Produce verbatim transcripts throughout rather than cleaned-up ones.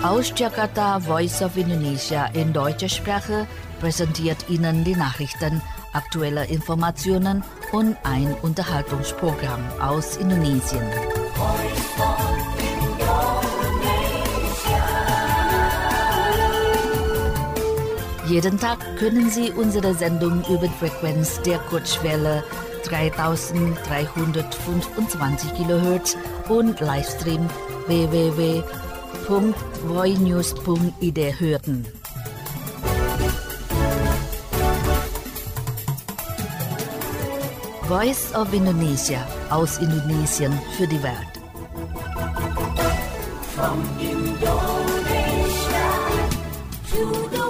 Aus Jakarta, Voice of Indonesia in deutscher Sprache präsentiert Ihnen die Nachrichten, aktuelle Informationen und ein Unterhaltungsprogramm aus Indonesien. Jeden Tag können Sie unsere Sendung über die Frequenz der Kurzwelle dreitausenddreihundertfünfundzwanzig Kilohertz und Livestream w w w punkt voinews punkt i d hören. Voice of Indonesia aus Indonesien für die Welt. From Indonesia to the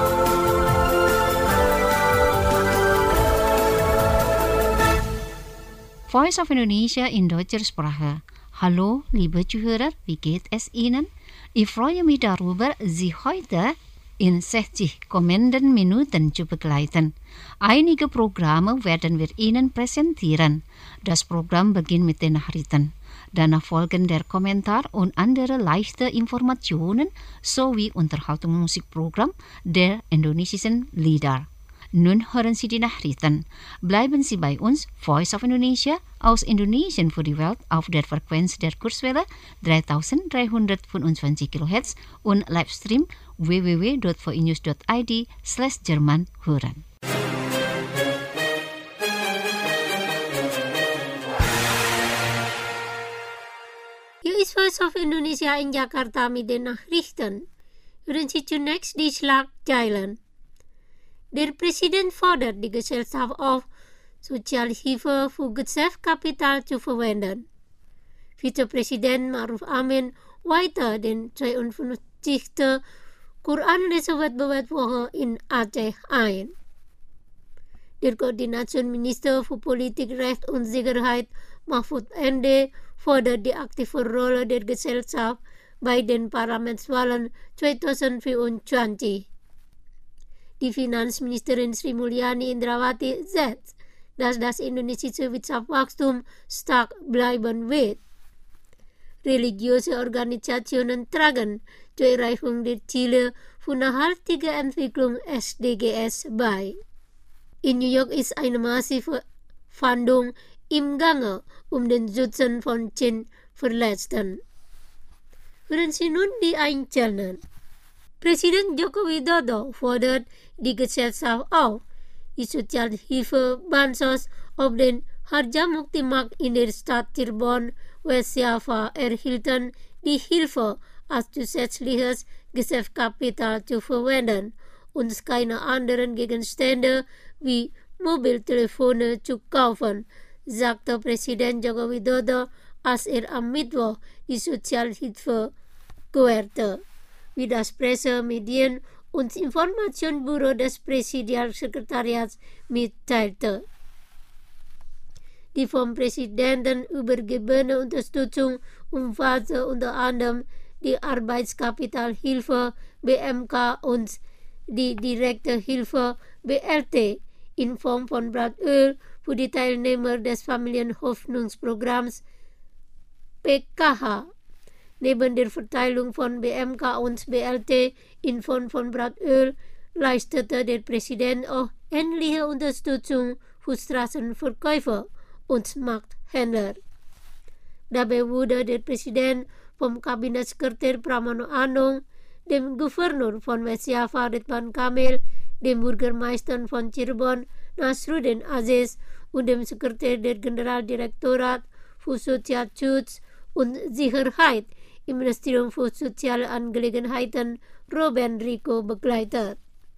Voice of Indonesia in deutscher Sprache. Hallo, liebe Zuhörer, wie geht es Ihnen? Ich freue mich darüber, Sie heute in sechzig kommenden Minuten zu begleiten. Einige Programme werden wir Ihnen präsentieren. Das Programm beginnt mit den Nachrichten. Danach folgen der Kommentar und andere leichte Informationen sowie Unterhaltungsmusikprogramm der indonesischen Lieder. Nun hören Sie die Nachrichten. Bleiben Sie bei uns, Voice of Indonesia, aus Indonesien für die Welt auf der Frequenz der Kurzwelle dreitausenddreihundertfünfundzwanzig Kilohertz und Livestream w w w punkt voinews punkt i d slash Jerman hören. Hier ist Voice of Indonesia in Jakarta mit den Nachrichten. Hören Sie zunächst die Schlagzeilen. Der Präsident fordert die Gesellschaft auf, Sozialhilfe für Geschäftskapital zu verwenden. Vizepräsident Ma'ruf Amin weiter den zweiundfünfzigsten Koran-Lesewettbewerb in Aceh ein. Der Koordinationsminister für Politik, Recht und Sicherheit Mahfud M D fordert die aktive Rolle der Gesellschaft bei den Parlamentswahlen zweitausendvierundzwanzig. Die Finanzministerin Sri Mulyani Indrawati sagt, dass das indonesische Wirtschaftswachstum stark bleiben wird. Religiöse Organisationen tragen zur Erreichung der Ziele für nachhaltige Entwicklung S D Gs bei. In New York ist eine massive Fahndung im Gange, um den Schutz von zehn Verletzten. Hören Sie nun die Einzelnen. Präsident Joko Widodo fordert die Gesellschaft auf, die Sozialhilfe Bansos auf den Harjamukti-Markt in der Stadt Cirebon, West Java erhielten, die Hilfe als zusätzliches Geschäftskapital zu verwenden und keine anderen Gegenstände wie Mobiltelefone zu kaufen, sagte Präsident Joko Widodo, als er am Mittwoch die Sozialhilfe gewährte, wie das Pressemedien- und Informationsbüro des Präsidialsekretariats mitteilte. Die vom Präsidenten übergebene Unterstützung umfasste unter anderem die Arbeitskapitalhilfe B M K und die direkte Hilfe B L T in Form von Bratöl für die Teilnehmer des Familienhoffnungsprogramms P K H. Neben der Verteilung von B M K und B L T in Form von Bratöl leistete der Präsident auch ähnliche Unterstützung für Straßenverkäufer und Markthändler. Dabei wurde der Präsident vom Kabinettssekretär Pramono Anung, dem Gouverneur von West Java Ridwan Kamil, dem Bürgermeister von Cirebon Nasruddin Aziz und dem Sekretär der Generaldirektorat für Sozialschutz und Sicherheit im Ministerium für Soziale Angelegenheiten Robben Rico begleitet.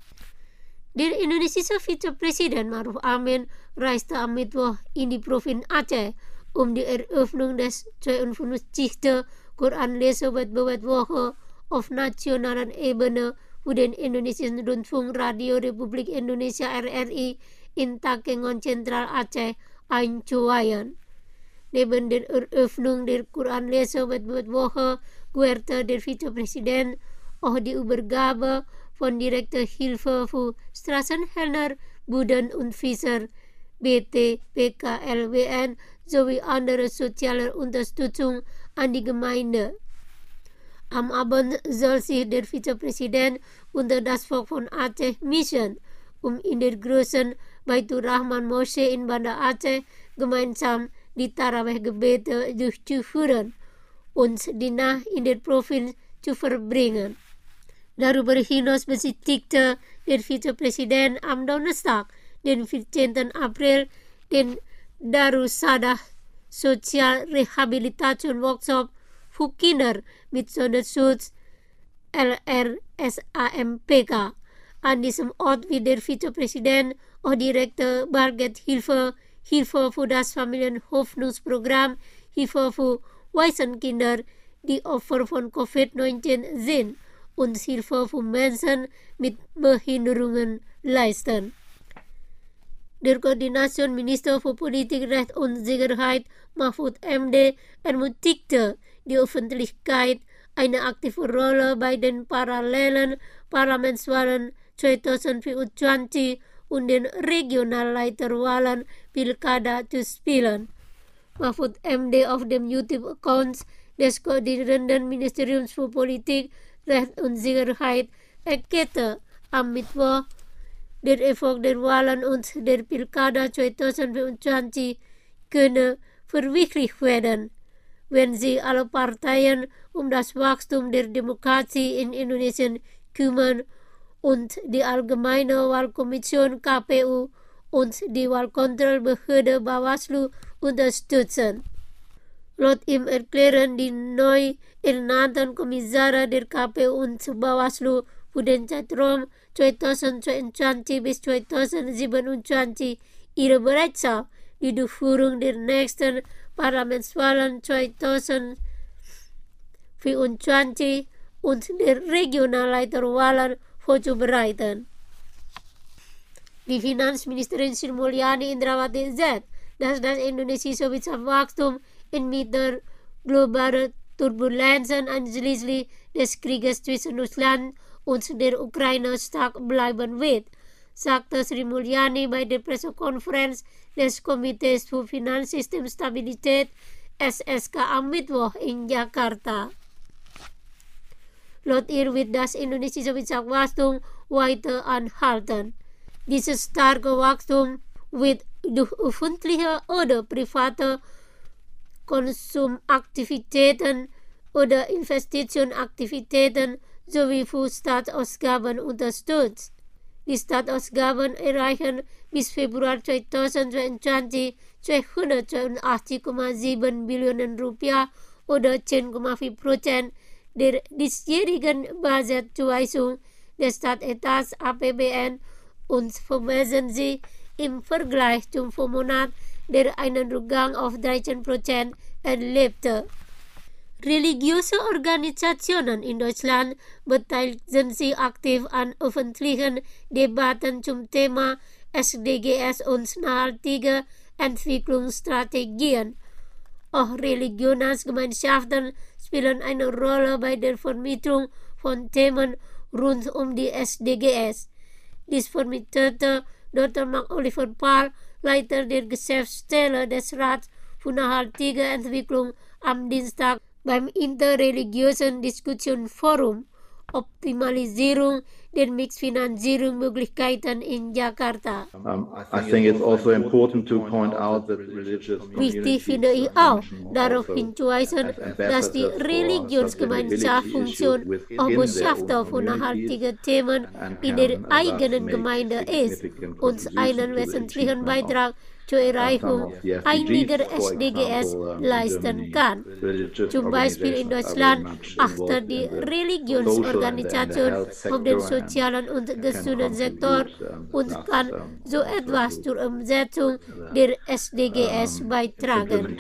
Der indonesische Vizepräsident Ma'ruf Amin reiste am Mittwoch in die Provinz Aceh, um die Eröffnung des zweiundfünfzigsten Koran-Lesewettbewerbswoche auf nationaler Ebene für den indonesischen Rundfunk Radio Republik Indonesia R R I in Takengon Zentral Aceh einzuweihen. Neben der Eröffnung der Koran-Lesewettbewerbswoche gewährte der Vizepräsident auch die Übergabe von direkter Hilfe für Straßenhändler, Buden und Fischer, B T, P K L W N sowie andere soziale Unterstützung an die Gemeinde. Am Abend soll sich der Vizepräsident unter das Volk von Aceh mischen, um in der großen Baitur Rahman Moschee in Banda Aceh gemeinsam die Tarawih-Gebete durchzuführen und die Nacht in der Provinz zu verbringen. Darüber hinaus besichtigte der Vizepräsident am Donnerstag, den vierzehnten April, den Darussadah Sozialrehabilitation Workshop für Kinder mit Sonderschutz L R S A M P K. An diesem Ort wird der Vizepräsident auch direkte Bargeldhilfe, Hilfe für das Familienhoffnungsprogramm, Hilfe für Waisenkinder, die Opfer von Covid neunzehn sind, und Hilfe für Menschen mit Behinderungen leisten. Der Koordinationsminister für Politik, Recht und Sicherheit, Mahfud M D, ermutigte die Öffentlichkeit, eine aktive Rolle bei den parallelen Parlamentswahlen zweitausendvierundzwanzig und den Regionalleiterwahlen Pilkada zu spielen. Mahfud M D auf dem YouTube-Account des koordinierenden Ministeriums für Politik, Recht und Sicherheit erklärte am Mittwoch, der Erfolg der Wahlen und der Pilkada zweitausendvierundzwanzig könne verwirklicht werden, wenn sich alle Parteien um das Wachstum der Demokratie in Indonesien kümmern und die Allgemeine Wahlkommission K P U und die Wahlkontrollbehörde Bawaslu unterstützen. Laut ihm erklären die neu ernannten Kommissare der K P U und Bawaslu für den Zeitraum zweitausendzweiundzwanzig bis zweitausendsiebenundzwanzig ihre Bereitschaft, die Durchführung der nächsten Parlamentswahlen zweitausendvierundzwanzig und der Regionalleiterwahlen vorzubereiten. Die Finanzministerin Sri Mulyani Indrawati sagt, dass das indonesische Wirtschaftswachstum inmitten globaler Turbulenzen anschließend des Krieges zwischen Russland und der Ukraine stark bleiben wird, sagte Sri Mulyani bei der Pressekonferenz des Komitees für Finanzsystemstabilität S S K am Mittwoch in Jakarta. Laut ihr wird das indonesische Wirtschaftswachstum weiter anhalten. Dieses starke Wachstum wird durch öffentliche oder private Konsumaktivitäten oder Investitionaktivitäten sowie für Staatsausgaben unterstützt. Die Staatsausgaben erreichen bis Februar zweitausendzweiundzwanzig zweihundertzweiundachtzig Komma sieben Billionen Rupiah oder zehn Komma vier Prozent der diesjährigen Budgetzuweisung des Staatetats A P B N und vermessen sie im Vergleich zum Vormonat, der einen Rückgang auf dreizehn Prozent erlebte. Religiöse Organisationen in Deutschland beteiligen sich aktiv an öffentlichen Debatten zum Thema S D G S und nachhaltige Entwicklungsstrategien. Auch Religionsgemeinschaften spielen eine Rolle bei der Vermittlung von Themen rund um die S D G S. Dies vermittelte Doktor Mark Oliver Paul, Leiter der Geschäftsstelle des Rats für nachhaltige Entwicklung, am Dienstag beim interreligiösen Diskussionsforum Optimalisierung der Mixfinanzierungsmöglichkeiten in Jakarta. Um, I think it's also important to point out that religious Wichtig finde ich auch, darauf hinzuweisen, dass die Religionsgemeinschaftsfunktion auch Botschafter für nachhaltige Themen in der eigenen Gemeinde ist und einen wesentlichen Beitrag zur Erreichung einiger S D G S leisten kann. Zum Beispiel in Deutschland achtet die Religionsorganisation auf den sozialen und gesunden Sektor und kann so etwas zur Umsetzung der S D G S beitragen.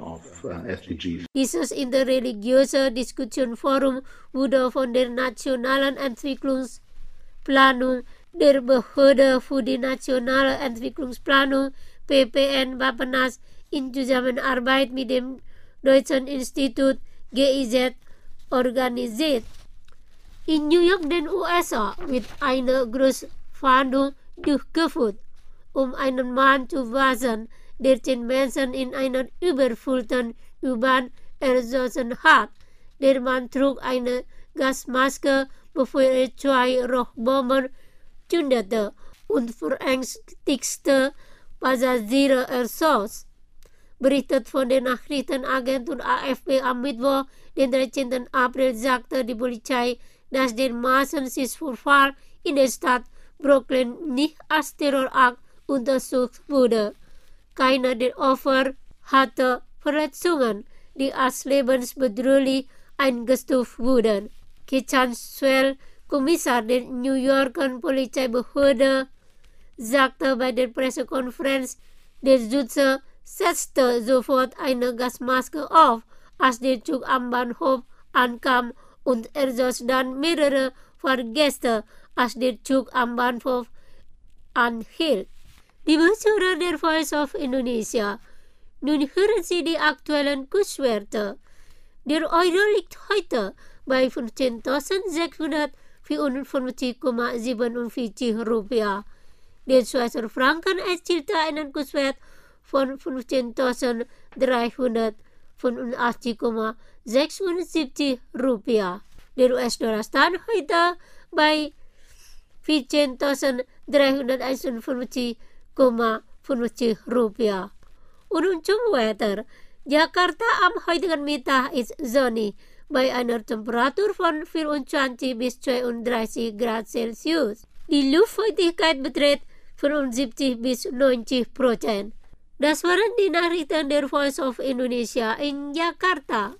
Dieses interreligiöse Diskussionsforum wurde von der Nationalen Entwicklungsplanung, der Behörde für die nationale Entwicklungsplanung P P N Bappenas in Zusammenarbeit mit dem Deutschen Institut G I Z organisiert. In New York, den U S A, wird eine Großfahndung durchgeführt, um einen Mann zu fassen, der zehn Menschen in einer überfüllten U-Bahn erschossen hat. Der Mann trug eine Gasmaske, bevor er zwei Rauchbomben zündete und verängstigte Passagiere erschoss. Berichtet von der Nachrichtenagentur A F P am Mittwoch, den dreizehnten April, sagte die Polizei, dass der Massenschießvorfall in der Stadt Brooklyn nicht als Terrorakt untersucht wurde. Keiner der Opfer hatte Verletzungen, die als lebensbedrohlich eingestuft wurden. Ketan Swell, Kommissar der New Yorker Polizeibehörde, sagte bei der Pressekonferenz, der Schütze setzte sofort eine Gasmaske auf, als der Zug am Bahnhof ankam, und erschoss dann mehrere Fahrgäste, als der Zug am Bahnhof anhielt. Liebe Zuhörer der Voice of Indonesia, nun hören Sie die aktuellen Kurswerte. Der Euro liegt heute bei fünfzehntausendsechshundertvierundfünfzig Komma siebenundvierzig Rupiah. Der Schweizer Franken erzielte einen Kurswert von fünfzehntausenddreihundertfünfundachtzig Komma sechsundsiebzig Rupiah. Der U S-Dollar stand heute bei vierzehntausenddreihunderteinundfünfzig Komma fünfzig Rupiah. Und zum Wetter. Jakarta am heutigen Mittag ist sonnig, bei einer Temperatur von vierundzwanzig bis zweiunddreißig Grad Celsius. Die Luftfeuchtigkeit beträgt fünfundsiebzig bis neunzig Prozent. Das waren die Nachrichten der Voice of Indonesia in Jakarta.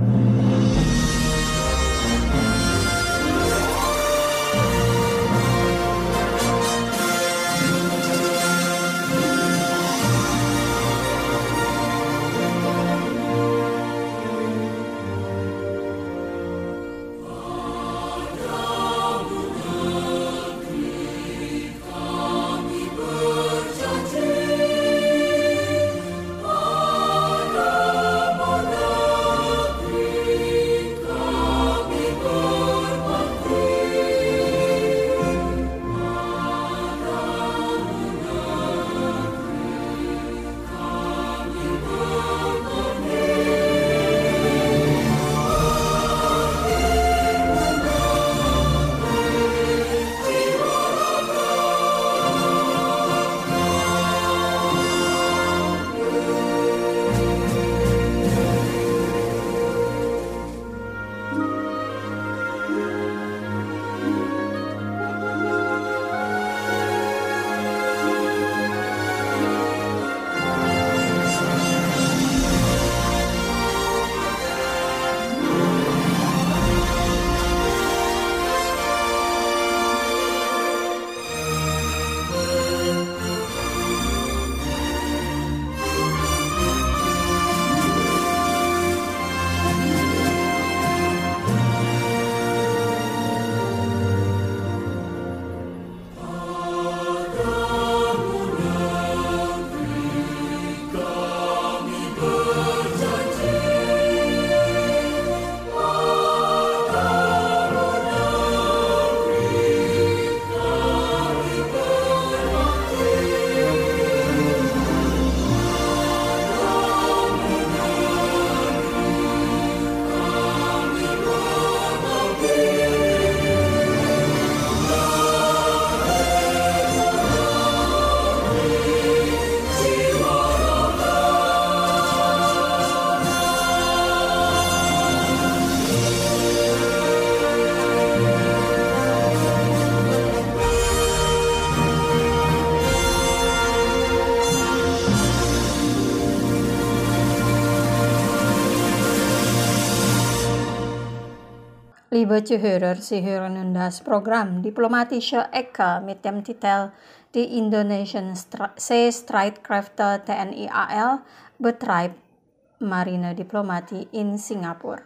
Liebe Zuhörer, Sie hören nun das Programm Diplomatische Ecke mit dem Titel Die Indonesischen Seestreitkräfte T N I A L betreibt Marinediplomatie in Singapur.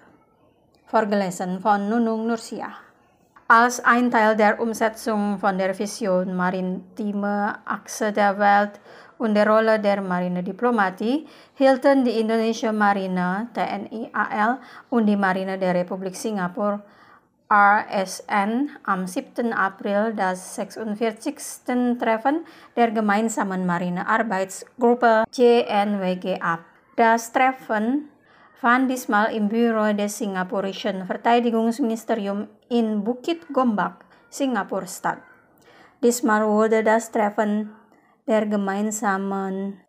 Vorgelesen von Nunung Nursiah. Als ein Teil der Umsetzung von der Vision Maritime Achse der Welt und der Rolle der Marinediplomatie hielten die indonesische Marine T N I A L und die Marine der Republik Singapur R S N am siebten April das sechsundvierzigste Treffen der gemeinsamen Marinearbeitsgruppe J N W G ab. Das Treffen van diesmal im Bureau des Singapurischen Verteidigungsministeriums in Bukit Gombak, Singapur-Stadt. Diesmal wurde das Treffen der gemeinsamen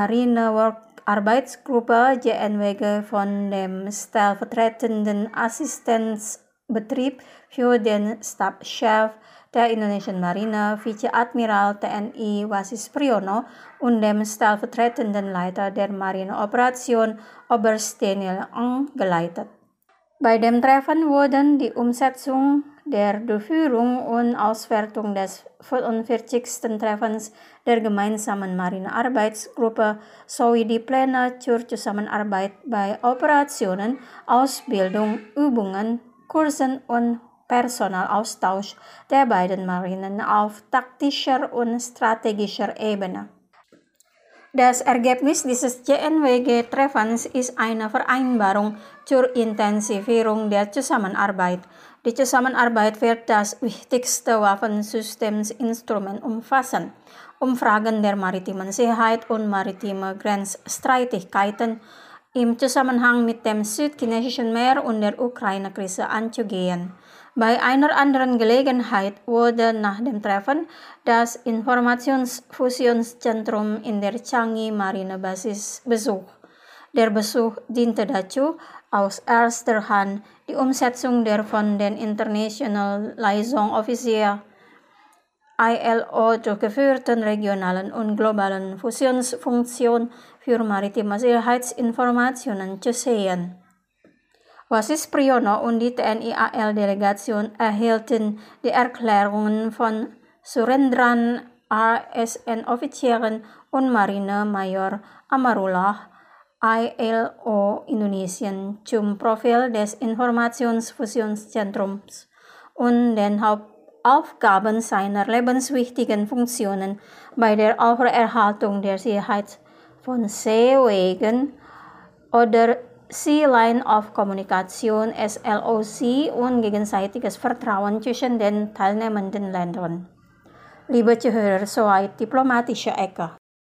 Marine-Work-Arbeitsgruppe J N W G von dem stellvertretenden Assistenzbetrieb für den Stabschef der Indonesian Marine, Vizeadmiral T N I Wasis Priyono und dem stellvertretenden Leiter der Marineoperation Oberst Daniel Ng geleitet. Bei dem Treffen wurden die Umsetzung der Durchführung und Auswertung des fünfundvierzigsten Treffens der gemeinsamen Marinearbeitsgruppe sowie die Pläne zur Zusammenarbeit bei Operationen, Ausbildung, Übungen, Kursen und Personalaustausch der beiden Marinen auf taktischer und strategischer Ebene. Das Ergebnis dieses J N W G-Treffens ist eine Vereinbarung zur Intensivierung der Zusammenarbeit. Die Zusammenarbeit wird das wichtigste Waffensystemsinstrument umfassen, um Fragen der maritimen Sicherheit und maritime Grenzstreitigkeiten im Zusammenhang mit dem südchinesischen Meer und der Ukraine-Krise anzugehen. Bei einer anderen Gelegenheit wurde nach dem Treffen das Informationsfusionszentrum in der Changi Marinebasis besucht. Der Besuch diente dazu, aus erster Hand die Umsetzung der von den International Liaison Officer I L O durchgeführten regionalen und globalen Fusionsfunktion für maritime Sicherheitsinformationen zu sehen. Wasis Priyono und die T N I A L-Delegation erhielten die Erklärungen von Surendran R S N-Offizieren und Marine-Major Amarullah, I L O Indonesien, zum Profil des Informationsfusionszentrums und den Hauptaufgaben seiner lebenswichtigen Funktionen bei der Aufrechterhaltung der Sicherheit von Seewegen oder Sea Line of Kommunikation S L O C und gegenseitiges Vertrauen zwischen den teilnehmenden Ländern. Liebe Zuhörer, soweit diplomatische Ecke.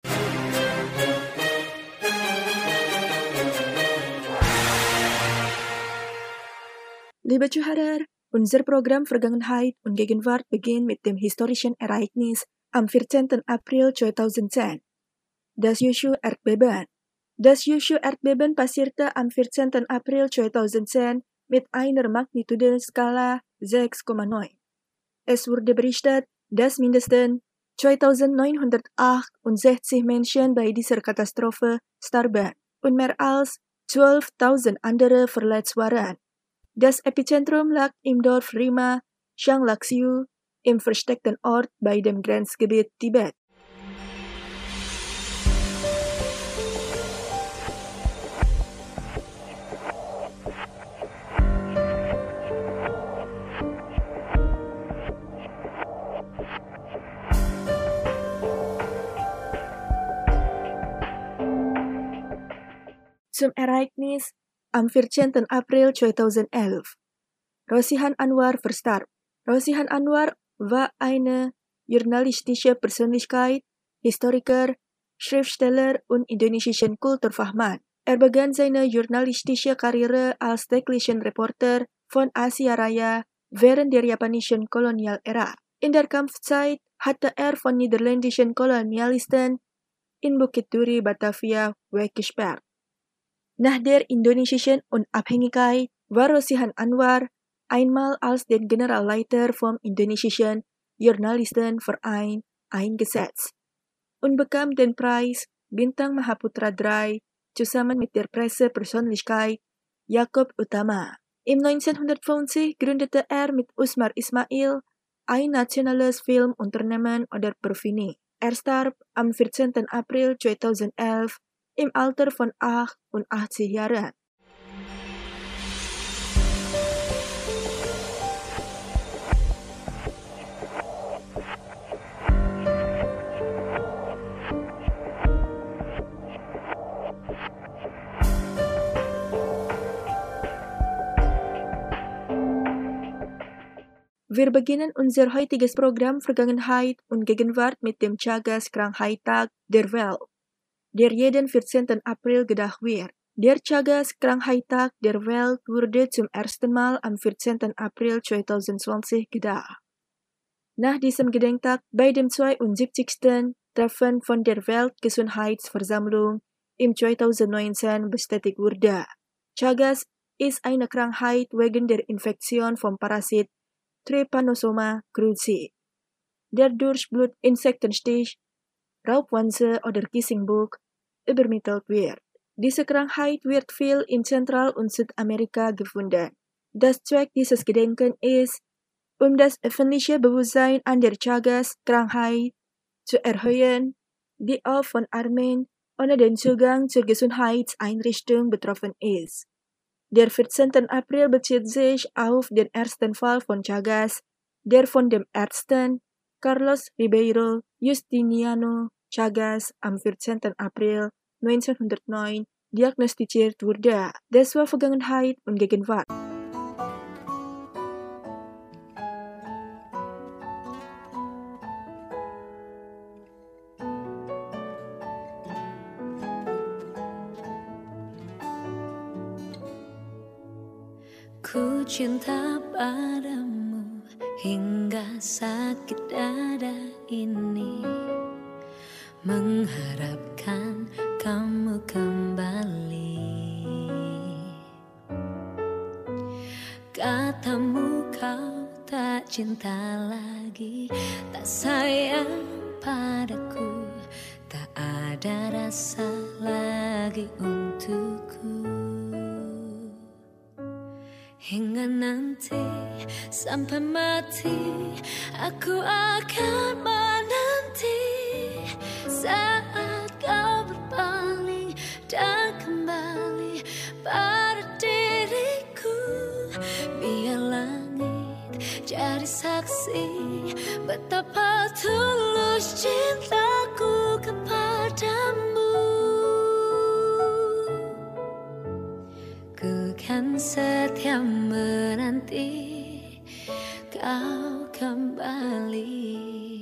Liebe Zuhörer, unser Programm Vergangenheit und Gegenwart beginnt mit dem historischen Ereignis am vierzehnten April zweitausendzehn, das Kyushu-Erdbeben. Das Kyushu-Erdbeben passierte am vierzehnten April zweitausendzehn mit einer Magnitudenskala sechs Komma neun. Es wurde berichtet, dass mindestens zweitausendneunhundertachtundsechzig Menschen bei dieser Katastrophe starben und mehr als zwölftausend andere verletzt waren. Das Epizentrum lag im Dorf Rima, Shanglaxiu, im versteckten Ort bei dem Grenzgebiet Tibet. Zum Ereignis am vierzehnten April zweitausendelf. Rosihan Anwar verstarb. Rosihan Anwar war eine journalistische Persönlichkeit, Historiker, Schriftsteller und indonesischen Kulturfachmann. Er begann seine journalistische Karriere als täglichen Reporter von Asia Raya während der japanischen Kolonialära. In der Kampfzeit hatte er von niederländischen Kolonialisten in Bukit Duri, Batavia, weggesperrt. Nach der indonesischen Unabhängigkeit war Rosihan Anwar einmal als den Generalleiter vom indonesischen Journalistenverein eingesetzt und bekam den Preis Bintang Mahaputra drei zusammen mit der Pressepersönlichkeit Jakob Utama. Im neunzehnhundertfünfzig gründete er mit Usmar Ismail ein nationales Filmunternehmen oder Perfini. Er starb am vierzehnten April zweitausendelf im Alter von achtundachtzig Jahren. Wir beginnen unser heutiges Programm Vergangenheit und Gegenwart mit dem Chagas Krankheitstag der Welt, der jeden vierzehnten April gedacht wird. Der Tageskrankheitstag der Welt wurde zum ersten Mal am vierzehnten April zweitausendzwanzig gedacht. Nach diesem Gedenktag bei dem zweiundsiebzigsten Treffen von der Weltgesundheitsversammlung im zweitausendneunzehn bestätigt wurde. Chagas ist eine Krankheit wegen der Infektion vom Parasit Trypanosoma cruzi, der durch Blutinsektenstich, Raubwanze oder Kissingbug übermittelt wird. Diese Krankheit wird viel in Zentral- und Südamerika gefunden. Das Zweck dieses Gedenkens ist, um das öffentliche Bewusstsein an der Chagas-Krankheit zu erhöhen, die auch von Armen ohne den Zugang zur Gesundheitseinrichtung betroffen ist. Der vierzehnten April bezieht sich auf den ersten Fall von Chagas, der von dem Ärzten Carlos Ribeiro Justiniano Chagas am vierzehnten April neunzehnhundertneun diagnostiziert wurde. Das war Vergangenheit und Gegenwart. Ku cinta padamu hingga sakit dada ini, mengharapkan kamu kembali. Katamu kau tak cinta lagi, tak sayang padaku, tak ada rasa lagi untukku. Hingga nanti sampai mati aku akan menanti saat kau berpaling dan kembali pada diriku. Biar langit jadi saksi betapa tulus cintaku kepadamu. Ku kan setia menanti kau kembali.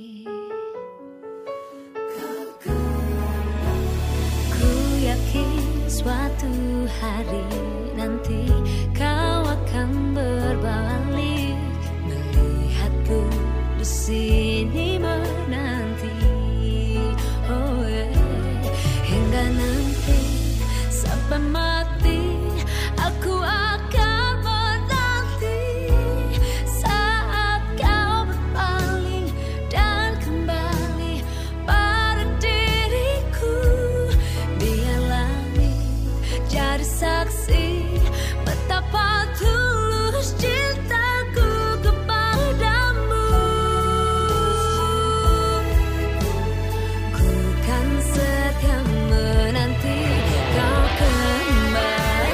Ku yakin suatu hari nanti kau akan berbalik, melihatku di sini menanti. Oh yeah. Hingga nanti sampai mati aku akan menanti saat kau berpaling dan kembali pada diriku. Biar langit jadi saksi betapa tulus cintaku kepadamu. Ku kan setia menanti kau kembali.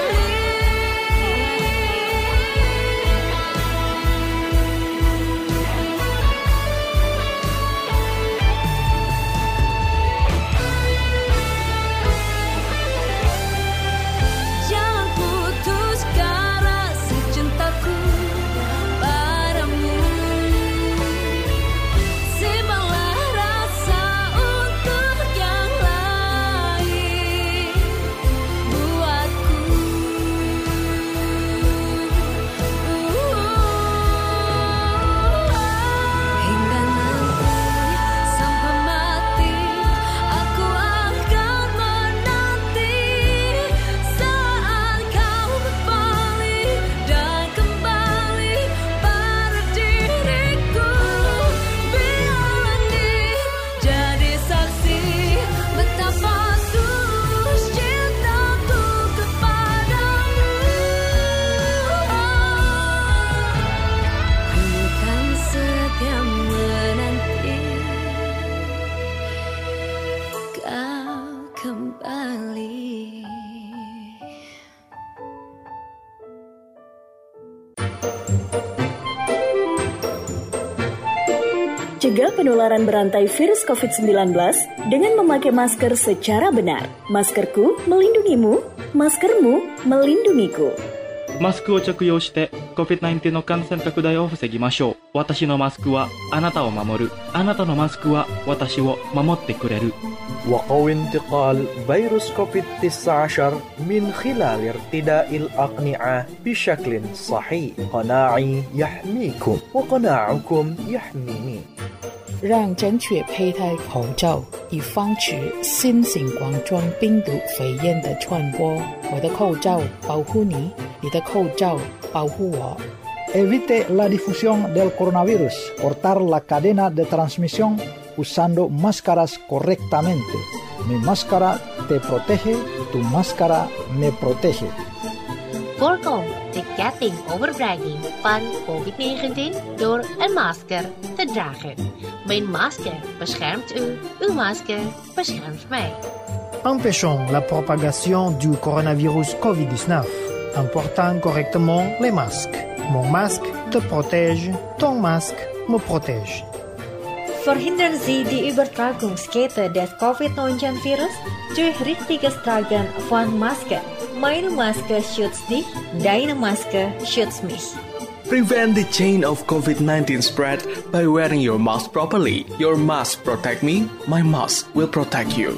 Jangan putuskan rasa cintaku padamu. Simpanlah rasa untuk yang lain buatku. Hingga nanti sampai mati aku akan menanti saat kau berpaling dan kembali pada diriku. Biar langit jadi saksi betapa tulus cintaku kepadamu. Ku kan setia menanti kau kembali. Cegah penularan berantai virus covid sembilan belas dengan memakai masker secara benar. Maskerku melindungimu, maskermu melindungiku. マスクを着用して コビッドナインティーン の感染拡大を防ぎましょう。私のマスクはあなたを守る。あなたのマスクは私を守ってくれる。 وقو انتقال فيروس كوفيد تسعة عشر من خلال ارتداء الأقنعة بشكل صحيح. قناعي يحميكم وقناعكم يحميني. 让正确佩戴口罩，以防止新型冠状病毒肺炎的传播。我的口罩保护你，你的口罩保护我。 Evite la difusión del coronavirus. Cortar la cadena de transmisión usando máscaras correctamente. Mi máscara te protege, tu máscara me protege. Voorkom de ketting overbrenging van COVID negentien door een masker te dragen. Mijn masker beschermt u, uw masker beschermt mij. Empêchons la propagation du coronavirus covid dix-neuf en portant correctement les masques. Mon masque te protège, ton masque me protège. Verhindern Sie die Übertragungskette des COVID neunzehn Virus durch richtiges Tragen von Maske. Meine Maske schützt dich, deine Maske schützt mich. Prevent the chain of COVID nineteen spread by wearing your mask properly. Your mask protect me, my mask will protect you.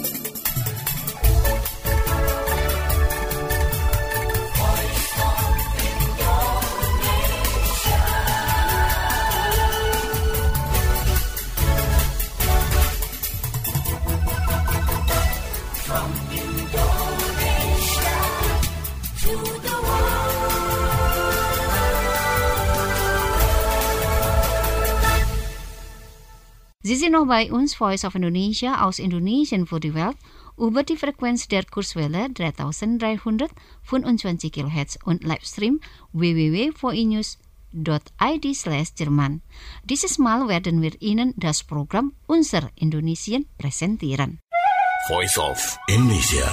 Sie sind noch bei uns, Voice of Indonesia aus Indonesien für die Welt, über die Frequenz der Kurzwelle dreitausenddreihundertfünfundzwanzig Kilohertz und Livestream w w w punkt v i news punkt i d slash Jerman. Dieses Mal werden wir Ihnen das Programm Unser Indonesien präsentieren. Voice of Indonesia.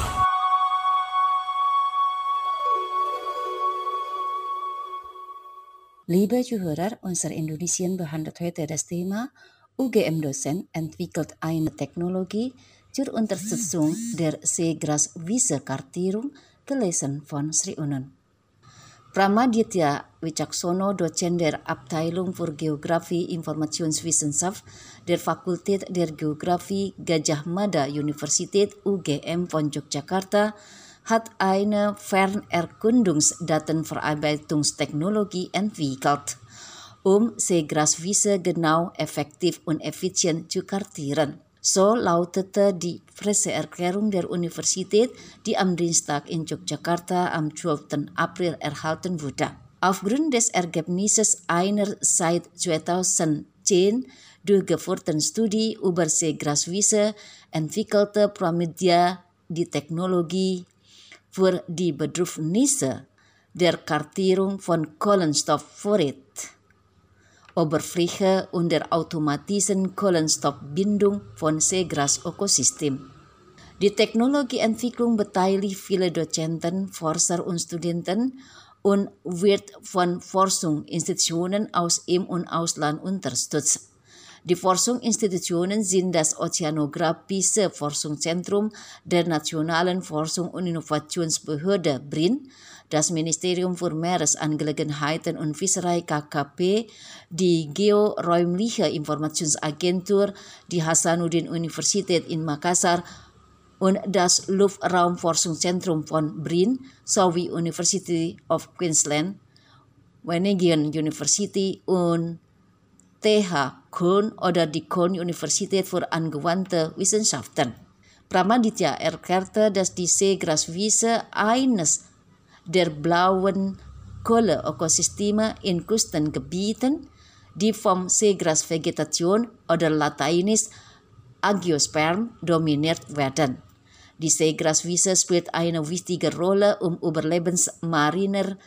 Liebe Zuhörer, Unser Indonesien behandelt heute das Thema U G M-Dozent entwickelt eine Technologie zur Unterstützung der Seegras-Wiese-Kartierung, gelesen von Sri Unen. Pramaditya Wicaksono, Dozent der Abteilung für Geografie Informationswissenschaft der Fakultät der Geografie Gajah Mada Universität U G M von Yogyakarta, hat eine Fernerkundungsdatenverarbeitungstechnologie entwickelt, um Seegraswiese genau, effektiv und effizient zu kartieren. So lautete die Presseerklärung der Universität, die am Dienstag in Yogyakarta am zwölften April erhalten wurde. Aufgrund des Ergebnisses einer seit zweitausendzehn durchgeführten Studie über Seegraswiese entwickelte Pramaditya die Technologie für die Bedürfnisse der Kartierung von Kohlenstoffvorrat, Oberfläche und der automatischen Kohlenstoffbindung von Seegras-Ökosystemen. Die Technologieentwicklung beteiligt viele Dozenten, Forscher und Studenten und wird von Forschungsinstitutionen aus Im- und Ausland unterstützt. Die Forschungsinstitutionen sind das Ozeanographische Forschungszentrum der Nationalen Forschung- und Innovationsbehörde B R I N, das Ministerium für Meeresangelegenheiten und Fischerei K K P, die Georäumliche Informationsagentur, die Hasanuddin-Universität in Makassar und das Luftraumforschungszentrum von B R I N sowie University of Queensland, Wageningen University und T H Köln oder die Köln Universität für angewandte Wissenschaften. Pramaditya erklärte, dass die Seegraswiese eines der blauen Kohleökosysteme in Küstengebieten, die vom Seegrasvegetation oder lateinisch Angiosperm dominiert werden. Die Seegraswiese spielt eine wichtige Rolle, um überlebensmariner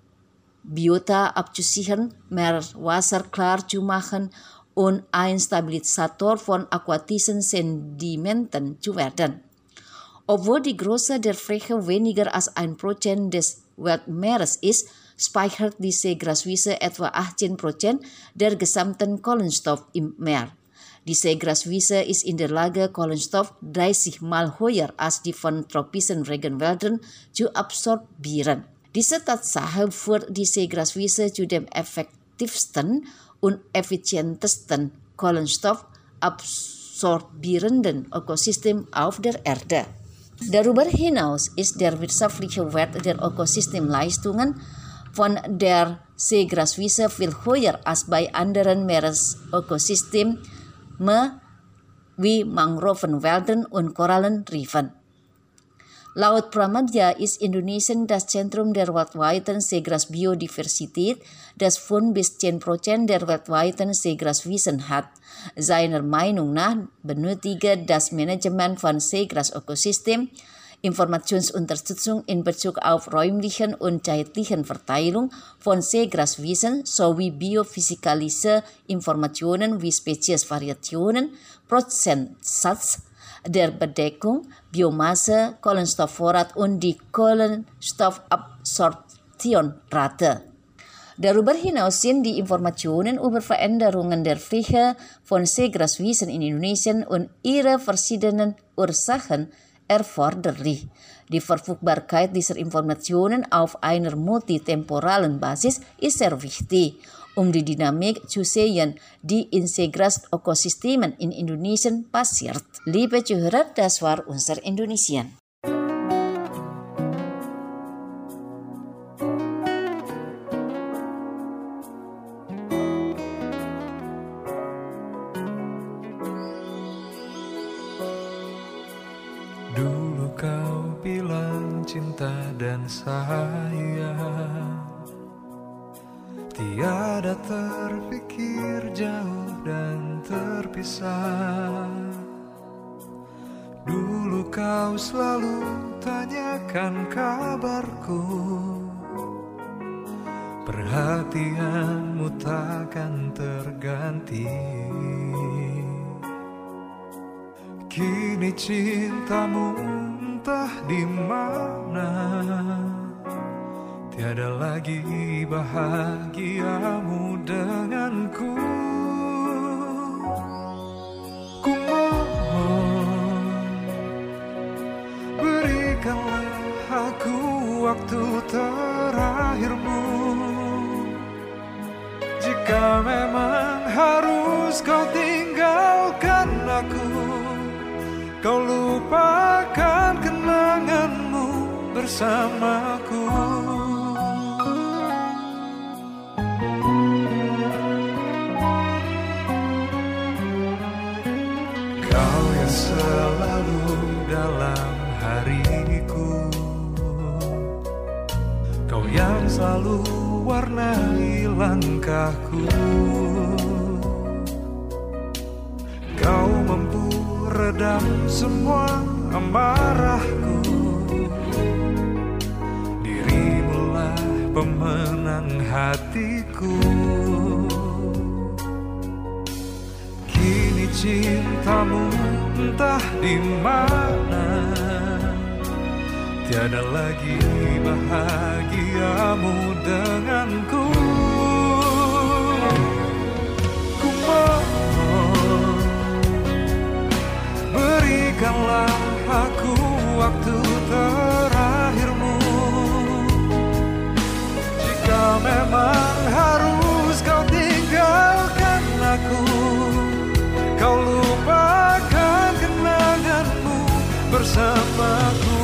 Biota abzusichern, Meerwasser klar zu machen und ein Stabilisator von aquatischen Sedimenten zu werden. Obwohl die Größe der Fläche weniger als ein Prozent des Weltmeeres ist, speichert die Seegraswiese etwa achtzehn Prozent der gesamten Kohlenstoff im Meer. Die Seegraswiese ist in der Lage, Kohlenstoff dreißig Mal höher als die von tropischen Regenwäldern zu absorbieren. Diese Tatsache führt die Seegraswiese zu dem effektivsten und effizientesten kohlenstoffabsorbierenden Ökosystem auf der Erde. Darüber hinaus ist der wirtschaftliche Wert der Ökosystemleistungen von der Seegraswiese viel höher als bei anderen Meeresökosystemen wie Mangrovenwälder und Korallenriffen. Laut Pramadya ist Indonesien das Zentrum der weltweiten Seegrasbiodiversität, das fünf bis zehn Prozent der weltweiten Seegraswiesen hat. Seiner Meinung nach benötige das Management von Seegrasökosystemen Informationsunterstützung in Bezug auf räumlichen und zeitlichen Verteilung von Seegraswiesen sowie biophysikalische Informationen wie Speziesvariationen, Prozentsatz der Bedeckung, Biomasse, Kohlenstoffvorrat und die Kohlenstoffabsorptionrate. Darüber hinaus sind die Informationen über Veränderungen der Fläche von Seegraswiesen in Indonesien und ihre verschiedenen Ursachen erforderlich. Die Verfügbarkeit dieser Informationen auf einer multitemporalen Basis ist sehr wichtig, um die Dynamik zu sehen, die in Seegras-Ökosystemen in Indonesien passiert. Liebe Zuhörer, das war unser Indonesian. Dulu kau bilang cinta dan sayang, tiada terpikir jauh dan terpisah. Dulu kau selalu tanyakan kabarku, perhatianmu takkan terganti. Kini cintamu entah di mana, tiada lagi bahagiamu denganku. Ku mohon, berikanlah aku waktu terakhirmu. Jika memang harus kau tinggalkan aku, kau lupakan kenanganmu bersamaku. Kau yang selalu dalam hariku, kau yang selalu warnai langkahku. Kau mampu redam semua amarahku, dirimulah pemenang hatiku. Kini cintamu entah di mana, tiada lagi bahagiamu denganku. Ku mohon, berikanlah aku waktu terakhirmu. Jika memang harus kau tinggalkan aku, kau lupakan kenanganmu bersamaku.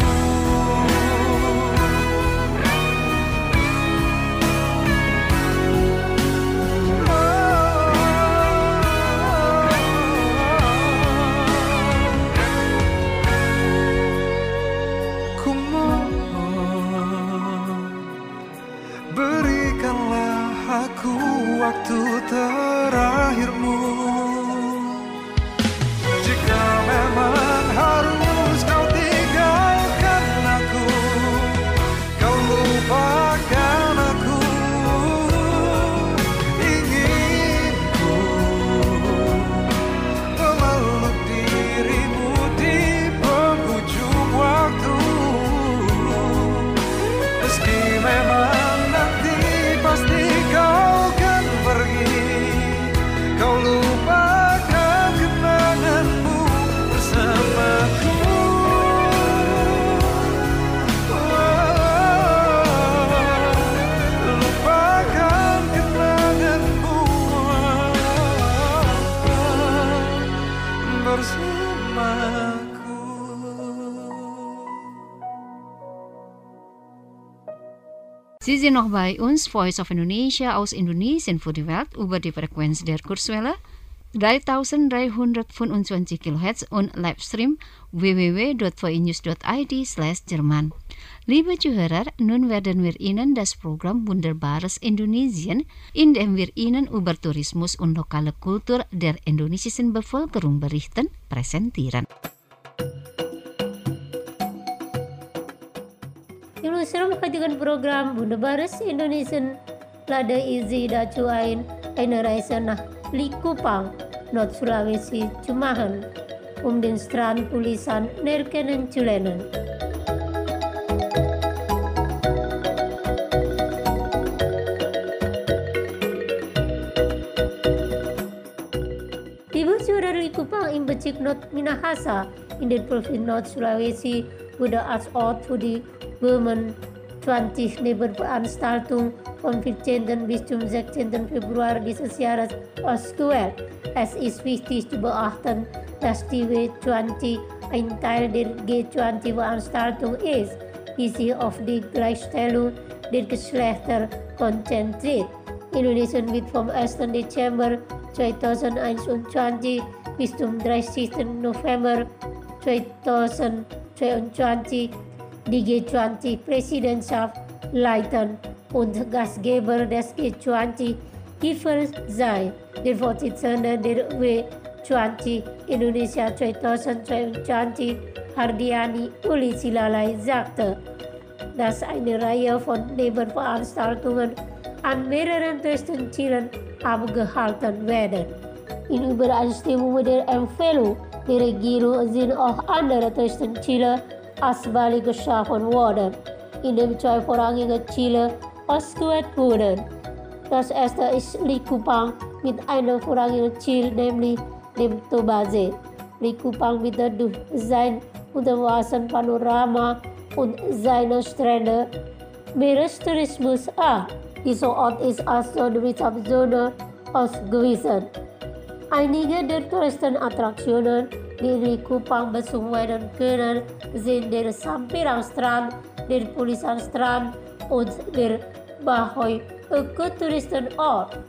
Waktu terakhirmu. Jika memang harus kau tinggalkan aku, kau lupakan aku. Inginku memeluk dirimu di penghujung waktu. Meski memang nanti pasti kau pergi, kau lupakan kenanganmu bersamaku. Oh, Sie sind noch bei uns, Voice of Indonesia aus Indonesien für die Welt über die Frequenz der Kurzwelle dreitausenddreihundertfünfundzwanzig Kilohertz und Livestream w w w punkt v i news punkt i d slash Jerman. Liebe Zuhörer, nun werden wir Ihnen das Programm Wunderbares Indonesien, in dem wir Ihnen über Tourismus und lokale Kultur der indonesischen Bevölkerung berichten, präsentieren. Yang seram kajikan program Wunderbares Indonesian lada izi da cuain aina raisa nah Likupang, Not Sulawesi, Cumahan, um den Strand Pulisan Nerkenen Culenen. Tiba suara Likupang in Becik Not Minahasa in den Provinz Not Sulawesi wurde als Ort für die Böhmen zwanzig Nebenveranstaltung vom vierzehnten bis zum sechzehnten Februar dieses Jahres ausgewählt. Es ist wichtig zu beachten, dass die W zwanzig ein Teil der G zwanzig Veranstaltung ist, die sich auf die Gleichstellung der Geschlechter konzentriert. Indonesien wird vom ersten Dezember zweitausendeinundzwanzig bis zum dreißigsten November zweitausendzweiundzwanzig die G zwanzig Präsidentschaft leiten und Gastgeber des G zwanzig Gipfels sein. Der Vorsitzende der W zwanzig Indonesia zweitausendzweiundzwanzig, Hardiani Uli Silalai, sagte, dass eine Reihe von Nebenveranstaltungen an mehreren Zielen abgehalten werden. In Übereinstimmung mit der Empfehlung der Regierung sind auch andere Ziele als Bali geschaffen worden, in dem zwei vorrangige Ziele ausgewählt wurden. Das erste ist Likupang mit einem vorrangigen Ziel, nämlich dem Tobase. Likupang bietet durch sein unterwasser Panorama und seine Strände Meerestourismus an. Dieser Ort ist als Wirtschaftszone ausgewiesen. Einige der Touristenattraktionen, die in Likupang besucht werden können, sind der Sampirang-Strand, der Pulisan-Strand und der Bahoy Ökotouristenort.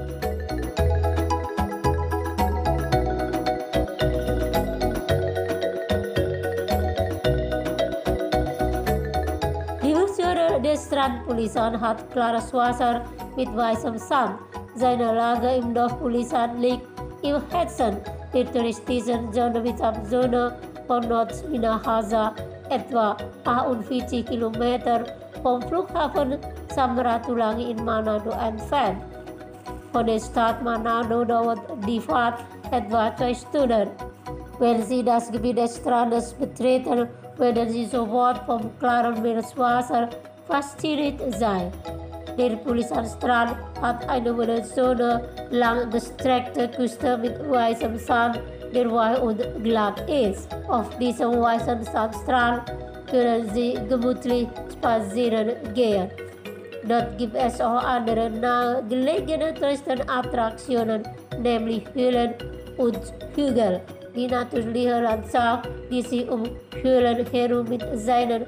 Die Führer des Strand Pulisan hat klares Wasser mit weißem Sand. Seine Lage im Dorf Pulisan liegt im Herzen der touristischen Wirtschaftszone von Nord-Minahasa, etwa achtundvierzig Kilometer vom Flughafen Samratulangi in Manado entfernt. Von der Stadt Manado dauert die Fahrt etwa zwei Stunden. Wenn Sie das Gebiet des Strandes betreten, werden Sie sofort vom klaren Meereswasser fasziniert sein. Der Pulisan-Strand hat eine monotone, lang gestreckte Küste mit weißem Sand, der weich und glatt ist. Auf diesem weißen Sandstrand können Sie gemütlich spazieren gehen. Dort gibt es auch andere nahegelegene Touristenattraktionen, nämlich Höhlen und Hügel. Die natürliche Landschaft, die sich um Höhlen herum mit seinen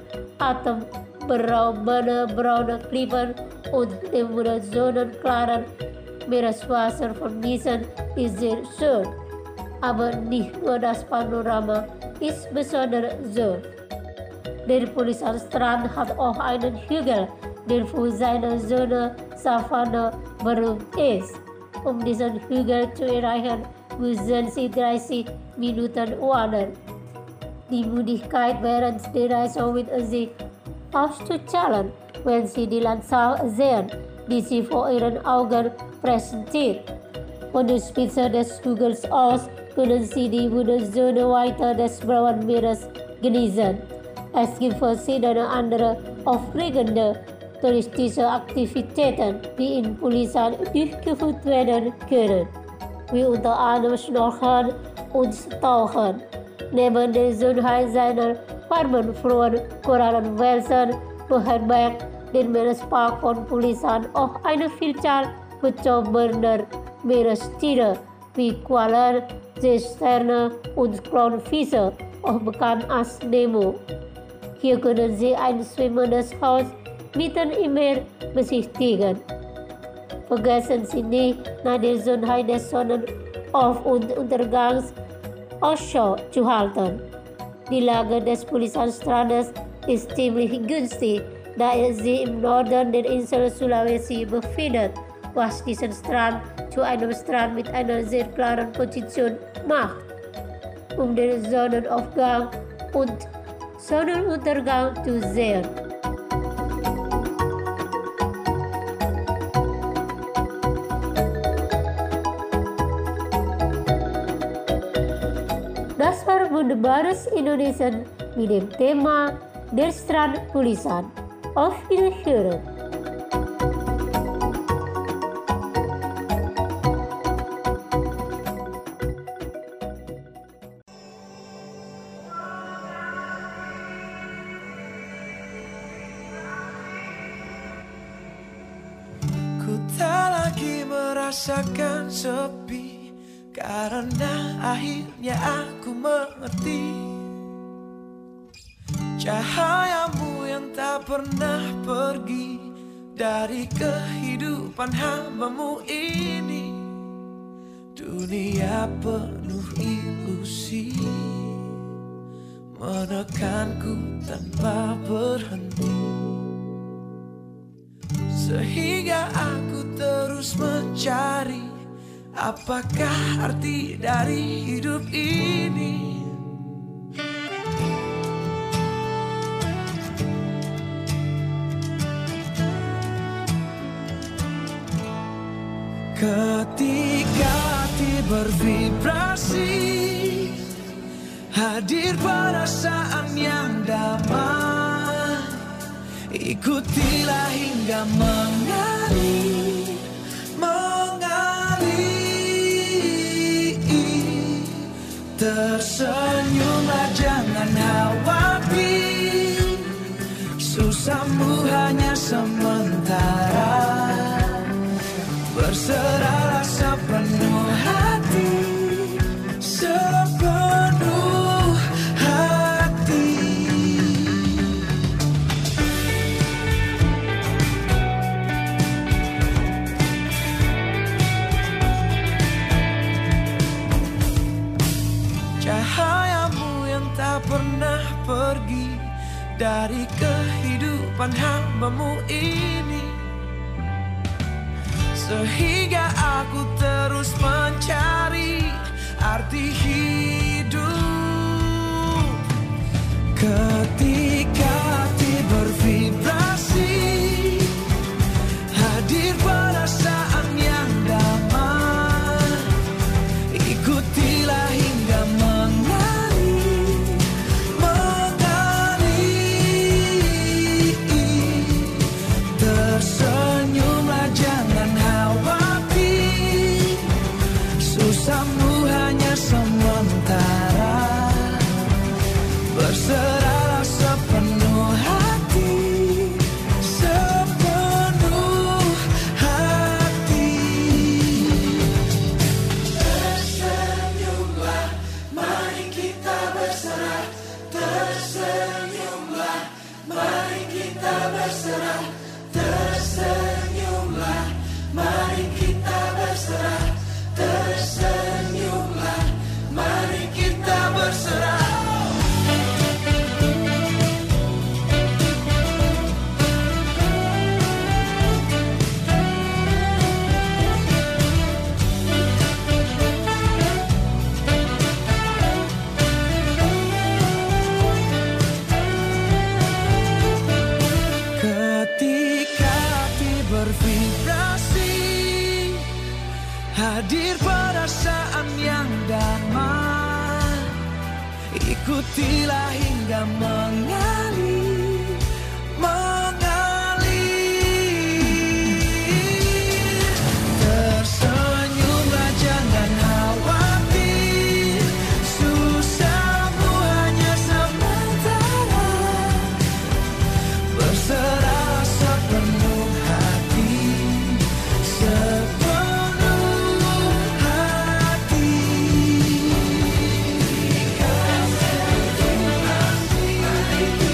atemberaubenden braunen Klippen und dem monotonen klaren Meereswasser von diesen, ist sehr schön. Aber nicht nur das Panorama ist besonders schön. Der Pulisan-Strand hat auch einen Hügel, der für seine schöne Savanne berühmt ist. Um diesen Hügel zu erreichen, müssen Sie dreißig Minuten wandern. Die Müdigkeit während der Reise mit sich aufzuzahlen, wenn Sie die Landschaft sehen, die sie vor Ihren Augen präsentiert. Von der Spitze des Hügels aus können Sie die wunderschöne Weite des Blauen Meeres genießen. Es gibt verschiedene andere aufregende touristische Aktivitäten, die in Pulisan durchgeführt werden können, wie unter anderem Schnorcheln und Tauchen. Neben der Schönheit seiner farbenfrohen Korallenwälzer beherbergt der Meerespark von Pulisan auch eine Vielzahl bezaubernder Meerestiere wie Qualen, Seesterne und Clownfische, auch bekannt als Nemo. Hier können Sie ein schwimmendes Haus miten immer besichtigen. Vergessen Sie nicht, nach der Sonne des Sonnen- auf- und Untergangs Ausschau zu halten. Die Lage des Pulisan-Strandes ist ziemlich günstig, da er sich im Norden der Insel Sulawesi befindet, was diesen Strand zu einem Strand mit einer sehr klaren Position macht, um den Sonnenaufgang und Sonnenuntergang zu sehen. Das war Wunderbares Indonesien mit dem Thema Der Strand Pulisan. Auf Wiederhören! Ku tak lagi merasakan sepi, karena akhirnya aku mengerti cahayamu yang tak pernah pergi dari kehidupan hambamu ini. Dunia penuh ilusi, menekanku tanpa berhenti, sehingga aku terus mencari apakah arti dari hidup ini. Ketika hati bervibrasi, hadir perasaan yang damai, ikutilah hingga mengalir, mengalir. Tersenyumlah, jangan khawatir, susahmu hanya sementara. Berserahlah sepenuh hati, sepenuh hati. Cahayamu yang tak pernah pergi dari kehidupan hambamu ini, sehingga aku terus mencari arti hidup. Ketika hati bervibrasi, hadir perasaan yang damai, ikutilah hingga mengalir, mengalir. Tersenyumlah, jangan khawatir, susahmu hanya sementara. Berserahlah sepenuh hati, sepenuh hati. Tersenyumlah, mari kita berserah. Tersenyumlah, mari kita berserah. Tersenyumlah, mari kita berserah. Tersenyumlah, mari kita berserah. Ketika hati bervibrasi, hadir perasaan yang damai, ikutilah hingga mengalir, mengalir. Tersenyumlah, jangan khawatir, susahmu hanya sementara. Berserah sepenuh hati, sepenuh hati. Tersenyumlah, mari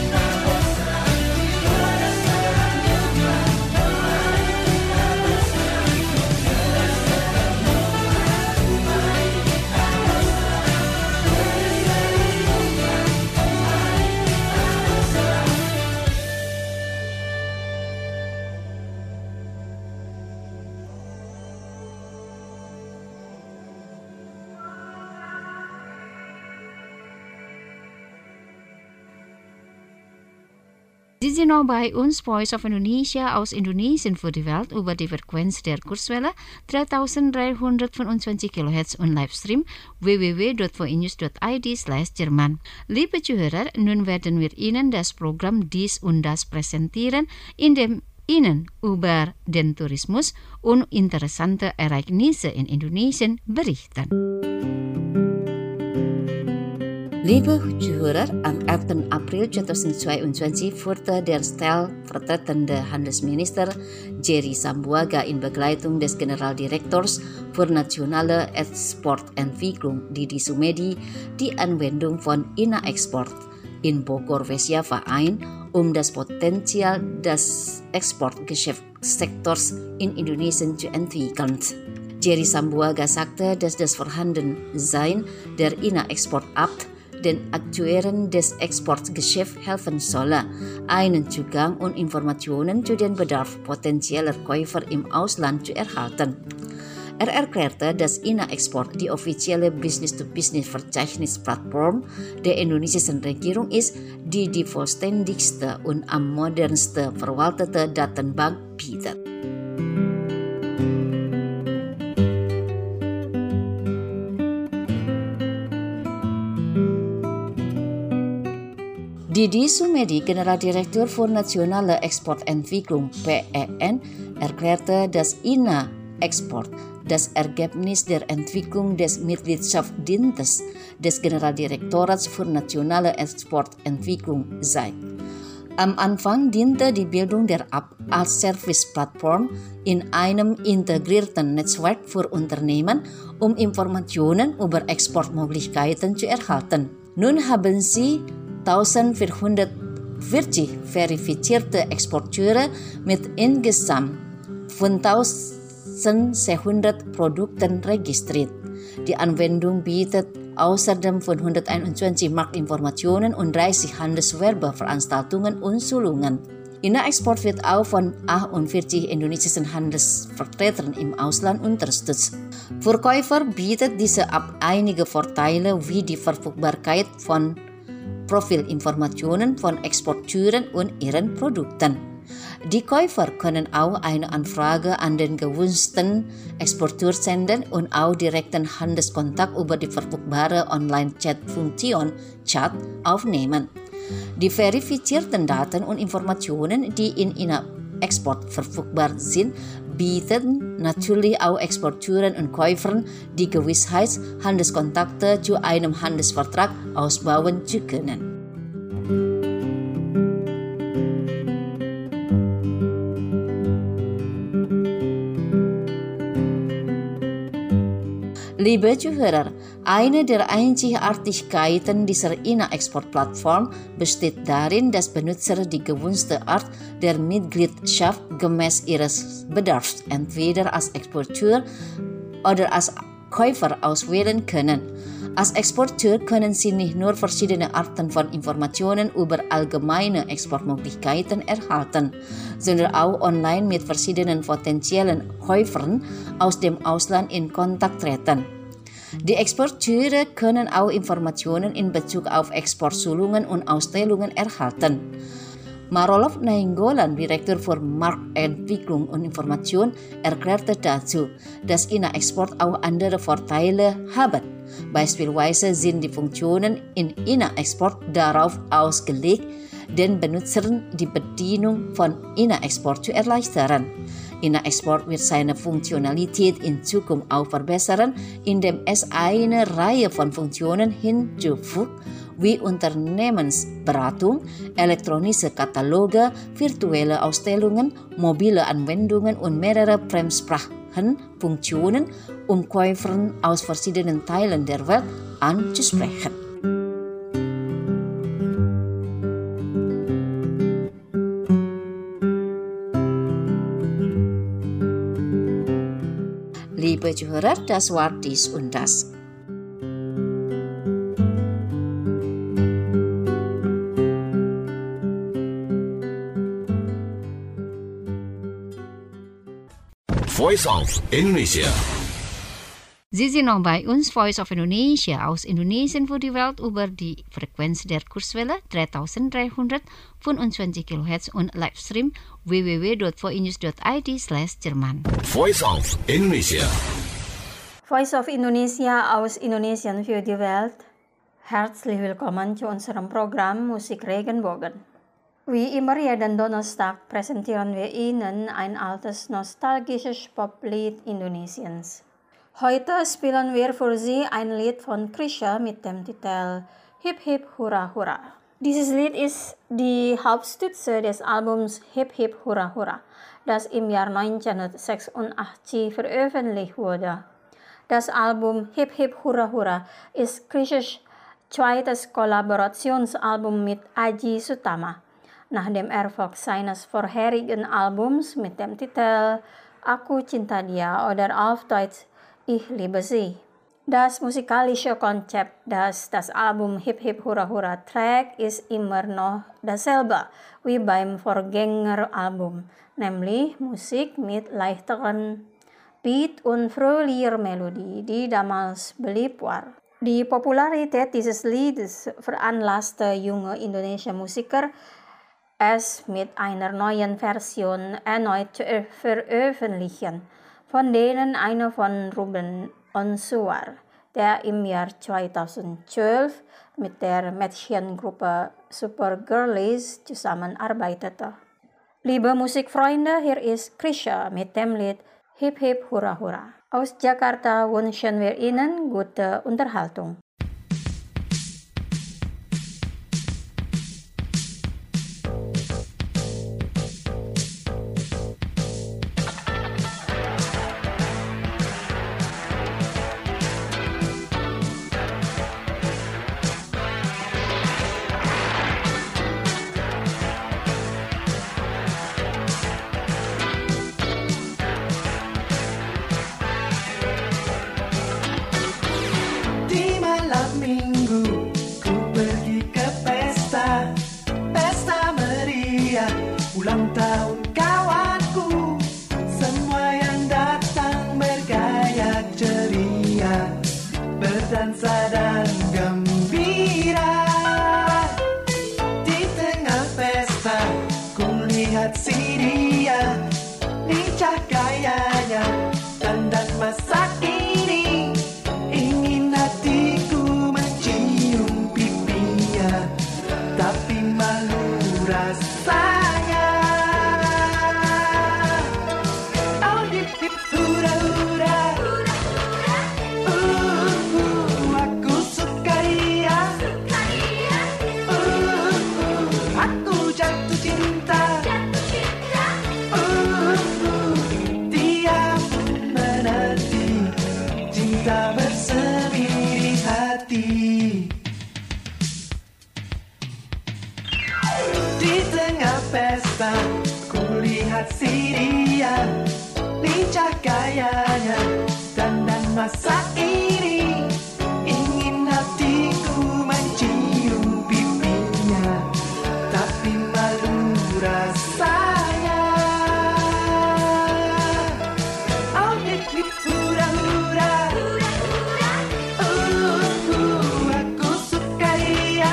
Sie sind noch bei uns, Voice of Indonesia aus Indonesien für die Welt über die Frequenz der Kurzwelle dreitausenddreihundertfünfundzwanzig Kilohertz und Livestream w w w punkt v i news punkt i d slash Jerman. Liebe Zuhörer, nun werden wir Ihnen das Programm Dies und Das präsentieren, in dem Ihnen über den Tourismus und interessante Ereignisse in Indonesien berichten. Liebe Zuhörer, am elften April zweitausendzweiundzwanzig führte der stellvertretende Handelsminister Jerry Sambuaga in Begleitung des Generaldirektors für nationale Exportentwicklung Didi Sumedi die Anwendung von I N A Export in Bogor Westjava ein, um das Potenzial des Exportgeschäftssektors in Indonesien zu entwickeln. Jerry Sambuaga sagte, dass das Vorhandensein der I N A Export-Act den Akteuren des Exportgeschäfts helfen solle, einen Zugang und Informationen zu den Bedarf potenzieller Käufer im Ausland zu erhalten. Er erklärte, dass I N A Export die offizielle Business-to-Business-Verzeichnisplattform der indonesischen Regierung ist, die die vollständigste und am modernste verwaltete Datenbank bietet. Didi Sumedi, Generaldirektor für nationale Exportentwicklung P E N, erklärte, dass I N A Export das Ergebnis der Entwicklung des Mitgliedschaftsdienstes des Generaldirektorats für nationale Exportentwicklung sei. Am Anfang diente die Bildung der App als Serviceplattform in einem integrierten Netzwerk für Unternehmen, um Informationen über Exportmöglichkeiten zu erhalten. Nun haben sie eintausendvierhundertvierzig verifizierte Exporteure mit insgesamt fünftausendsechshundert Produkten registriert. Die Anwendung bietet außerdem fünfhunderteinundzwanzig Marktinformationen und dreißig Handelswerbeveranstaltungen und Schulungen. I N A Export wird auch von achtundvierzig indonesischen Handelsvertretern im Ausland unterstützt. Für Käufer bietet diese App einige Vorteile wie die Verfügbarkeit von Profilinformationen von Exporteuren und ihren Produkten. Die Käufer können auch eine Anfrage an den gewünschten Exporteur senden und auch direkten Handelskontakt über die verfügbare Online-Chat-Funktion Chat aufnehmen. Die verifizierten Daten und Informationen, die in I N A Export verfügbar sind, bieten natürlich auch Exporteuren und Käufern die Gewissheit, Handelskontakte zu einem Handelsvertrag ausbauen zu können. Liebe Zuhörer, eine der Einzigartigkeiten dieser I N A Export-Plattform besteht darin, dass Benutzer die gewünschte Art der Mitgliedschaft gemäß ihres Bedarfs entweder als Exporteur oder als Käufer auswählen können. Als Exporteur können Sie nicht nur verschiedene Arten von Informationen über allgemeine Exportmöglichkeiten erhalten, sondern auch online mit verschiedenen potenziellen Käufern aus dem Ausland in Kontakt treten. Die Exporteure können auch Informationen in Bezug auf Exportschulungen und Ausstellungen erhalten. Marolov Nainggolan, Direktor für Marktentwicklung und Information, erklärte dazu, dass I N A Export auch andere Vorteile haben. Beispielsweise sind die Funktionen in I N A Export darauf ausgelegt, den Benutzern die Bedienung von I N A Export zu erleichtern. I N A Export wird seine Funktionalität in Zukunft auch verbessern, indem es eine Reihe von Funktionen hinzufügt, wie Unternehmensberatung, elektronische Kataloge, virtuelle Ausstellungen, mobile Anwendungen und mehrere Fremdsprachenfunktionen, um Käufern aus verschiedenen Teilen der Welt anzusprechen. Liebe Zuhörer, das war Dies und Das. Voice of Indonesia. Sie sind noch bei uns, Voice of Indonesia, aus Indonesien für die Welt über die Frequenz der Kurzwelle dreitausenddreihundertfünfundzwanzig Kilohertz und Livestream w w w dot voinews dot i d slash Jerman. Voice of Indonesia. Voice of Indonesia aus Indonesien für die Welt. Herzlich willkommen zu unserem Programm Musik Regenbogen. Wie immer jeden Donnerstag präsentieren wir Ihnen ein altes nostalgisches Poplied Indonesiens. Heute spielen wir für Sie ein Lied von Krisha mit dem Titel Hip Hip Hurra Hurra. Dieses Lied ist die Hauptstütze des Albums Hip Hip Hurra Hurra, das im Jahr neunzehnhundertsechsundachtzig veröffentlicht wurde. Das Album Hip Hip Hurra Hurra ist Krishas zweites Kollaborationsalbum mit Aji Sutama, nach dem Erfolg seines vorherigen Albums mit dem Titel Aku Cinta Dia oder auf Deutsch Ich liebe sie. Das musikalische Konzept, das das Album Hip Hip Hurra Hurra trägt, ist immer noch dasselbe wie beim Vorgängeralbum, nämlich Musik mit leichteren Beat und fröhlicher Melodie, die damals beliebt war. Die Popularität dieses Liedes veranlasste junge indonesische Musiker, es mit einer neuen Version erneut zu veröffentlichen, von denen eine von Ruben Onsuar, der im Jahr zweitausendzwölf mit der Mädchengruppe Super Girlies zusammenarbeitete. Liebe Musikfreunde, hier ist Krisha mit dem Lied Hip Hip Hurra Hurra. Aus Jakarta wünschen wir Ihnen gute Unterhaltung. Ulang tahun kawanku, semua yang datang bergaya ceria, berdansa dan gembira. Di tengah pesta, ku lihat si dia, lincah gayanya, dandan masa kini, ingin hatiku mencium pipinya, tapi malu rasanya. Pesta, ku lihat si dia, lincah gayanya, dandan masa kini, ingin hatiku mencium pipinya, tapi malu rasanya. Oh hip hip hura hura, uh, uh, aku suka dia,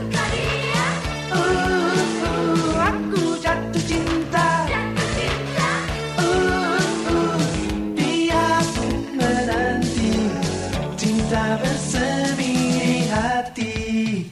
bersemi hati.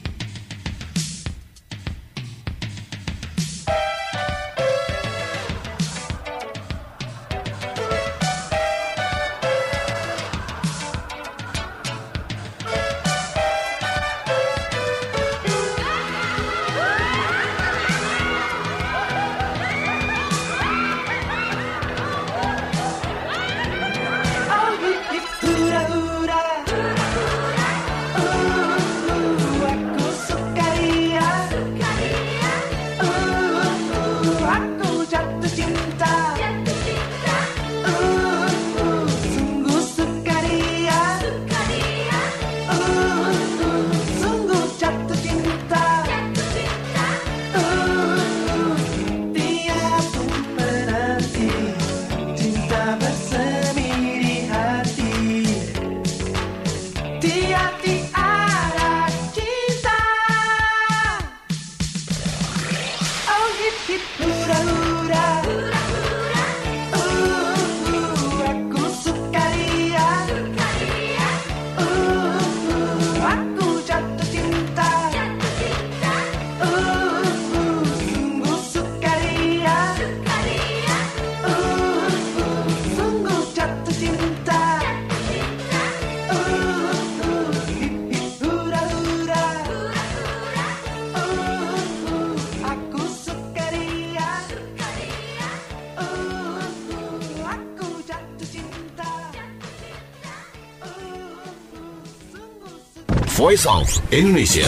Oh hip hip hura hura, Voice of Indonesia.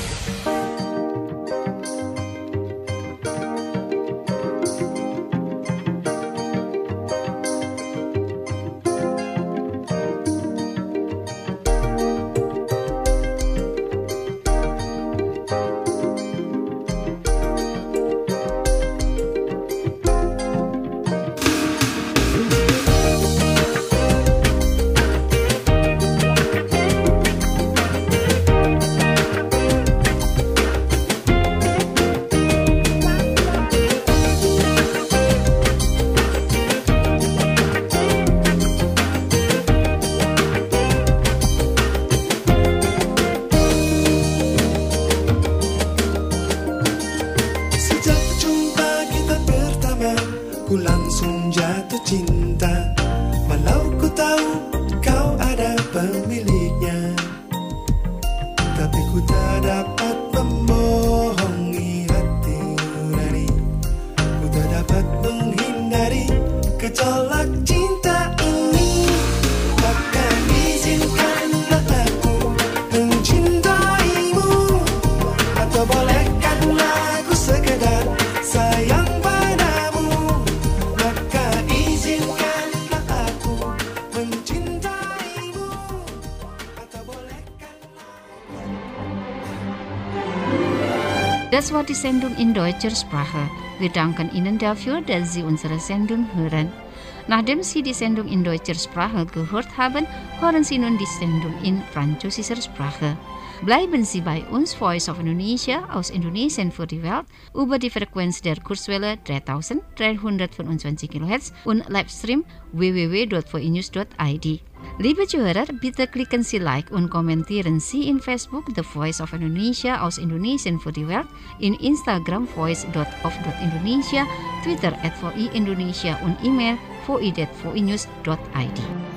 Das war die Sendung in deutscher Sprache. Wir danken Ihnen dafür, dass Sie unsere Sendung hören. Nachdem Sie die Sendung in deutscher Sprache gehört haben, hören Sie nun die Sendung in französischer Sprache. Bleiben Sie bei uns, Voice of Indonesia aus Indonesien für die Welt, über die Frequenz der Kurzwelle dreitausenddreihundertfünfundzwanzig Kilohertz und Livestream w w w dot v i news dot i d. Liebe Zuhörer, bitte klicken Sie Like und kommentieren Sie in Facebook The Voice of Indonesia aus Indonesien für die Welt, in Instagram voice dot of dot indonesia, Twitter at v i indonesia und E-Mail v i at v i news dot i d.